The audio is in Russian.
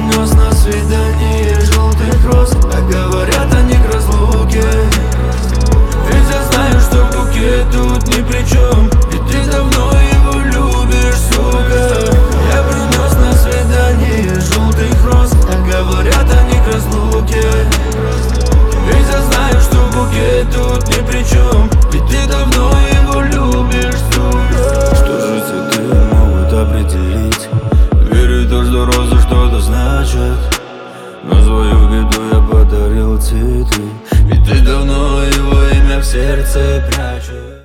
принес на свидание желтых роз, а говорят они к разлуке. Ведь я знаю, что букет тут ни при чем, ведь ты давно его любишь, сука. Я принес на свидание желтых роз, а говорят они к разлуке. Ведь я знаю, что букет тут ни при чем, ведь ты давно его любишь, сука. Что же цветы могут определить? Верю в то, что розы что-то значат, но свою беду я подарил цвету, ведь ты давно его имя в сердце прячешь.